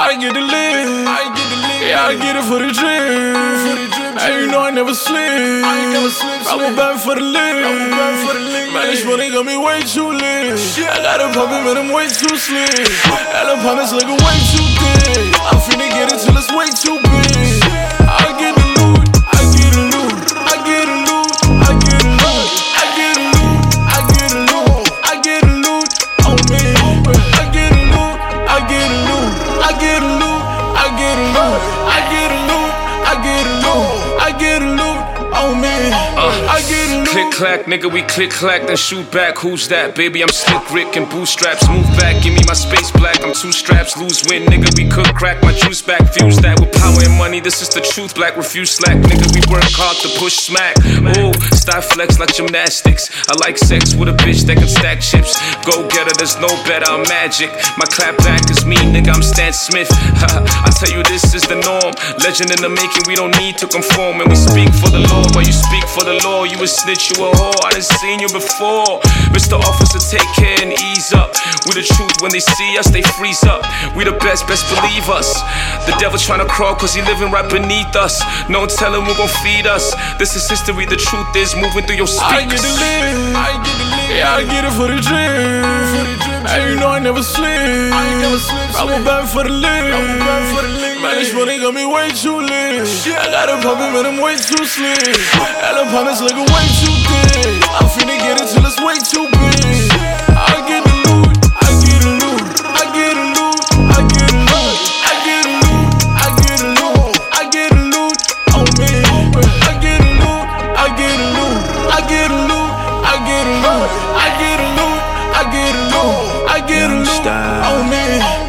I get the live. Yeah, I get it for the drip. Hey, you know I never sleep. I go back for the live. Man, this money got me way too lit. I got a puppy, man, I'm way too slick. Elephants looking way too thick. I'm finna get it till it's way too big. I get the loot, I get the loot, I get the loot, I get the loot, I get the loot, I get the loot, I get the loot on me. I get the loot, I get the loot, I get the loot, I get the loot, I get the loot, I get the loot, I get the loot on me. I get the loot. Click clack, nigga, we click clack, then shoot back. Who's that? Baby, I'm slick Rick and bootstraps. Move back, give me my space black. I'm two straps, lose win, nigga. We cook crack, my juice back. Fuse that with power and money. This is the truth, black. Refuse slack, nigga. We work hard to push smack. Ooh, style flex like gymnastics. I like sex with a bitch that can stack chips. Go get her, there's no better. I'm magic. My clap back is me, nigga. I'm Stan Smith. I tell you, this is the norm. Legend in the making. We don't need to conform, and we speak for the Lord. While you speak for the law, you a snitch, you a whore. I done seen you before. Mr. Officer, take care and ease up. We the truth, when they see us, they freeze up. We the best believe us. The devil tryna crawl cause he living right beneath us. No telling who gon' feed us. This is history, the truth is moving through your speakers. I get the live, yeah, I get it for the drip. Hey, you know I never sleep. I go back for the live. Man, this money got me way too lit. I got a puppy, man, I'm way too slick. Elephants looking way too thick. I'm finna get it till it's way too big. I get the loot, I get the loot, I get the loot, I get the loot, I get the loot, I get the loot, I get the loot on me. I get the loot, I get the loot, I get the loot, I get the loot, I get the loot, I get the loot, I get the loot on me.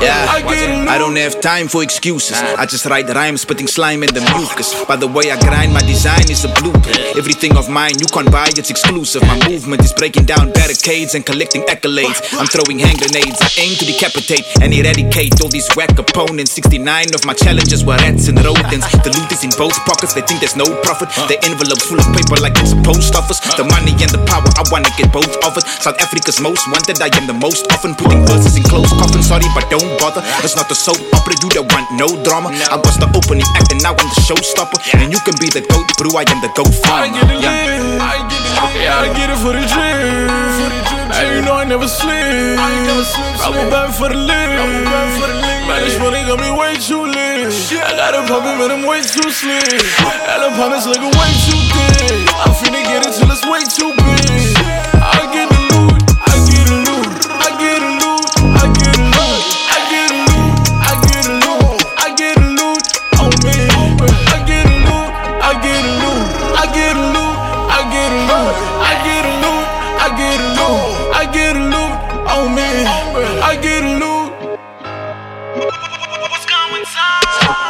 I don't have time for excuses. I just write rhymes, spitting slime in the mucus. By the way I grind, my design is a blueprint. Everything of mine you can't buy, it's exclusive. My movement is breaking down barricades and collecting accolades. I'm throwing hand grenades, I aim to decapitate and eradicate all these whack opponents. 69 of my challenges were rats and rodents. The loot is in both pockets, they think there's no profit. The envelope's full of paper like it's a post office. The money and the power, I wanna get both of it. South Africa's most wanted, I am the most often. Putting verses in close coffins, sorry but don't bother. It's not a soap opera, you don't want no drama. I was the opening act and now I'm the showstopper. And you can be the goat brew, I am the goat farmer. I get it lit, yeah, I get it for the drip. Hey, you know I never sleep. I go back for the live. Man, this money got me way too lit. I got a puppy, man, I'm way too slick. Elephants looking way too thick. I'm finna get it till it's way too big. I get the loot, I get the loot, I get the loot, I get the loot, I get the loot, I get the loot, I get the loot on me. I get the loot, I get the loot, I get the loot, I get the loot, I get the loot, I get the loot, I get the loot on me. I get the loot. What's going on?